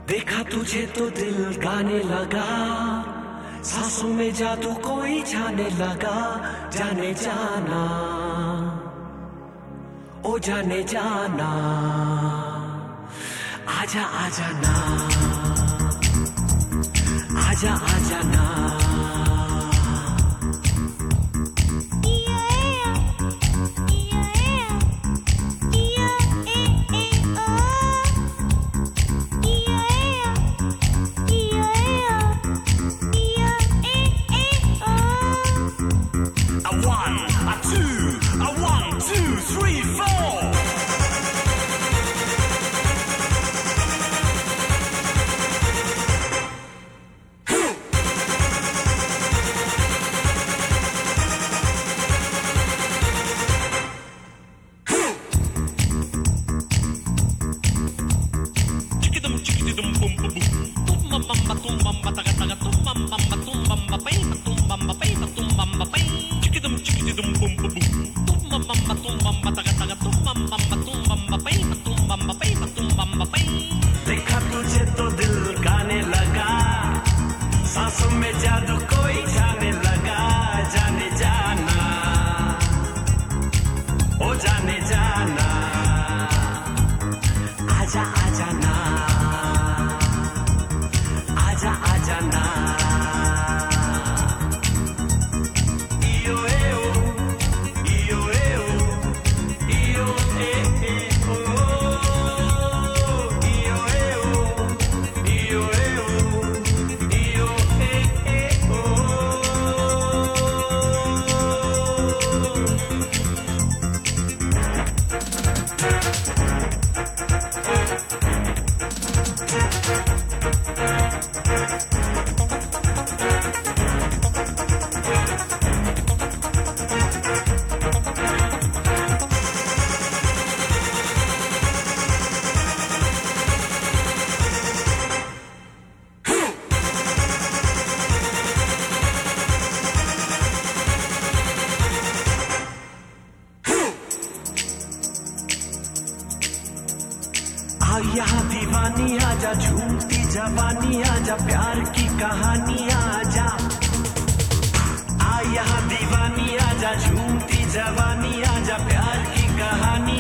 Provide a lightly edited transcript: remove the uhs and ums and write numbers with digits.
देखा तुझे तो दिल गाने लगा, सांसों में जादू कोई जाने लगा। जाने जाना, ओ जाने जाना, आजा आजा ना, आजा आजा ना। देखा तुझे तो दिल गाने लगा, सांसों में जादू कोई जाने लगा। जाने जाना, ओ जाने जाना, आजा आजा ना, आजा आजा ना। यहाँ दीवानी आजा, झूमती जवानी आजा, प्यार की कहानी आजा। आ यहाँ दीवानी आजा, झूमती जवानी आजा, प्यार की कहानी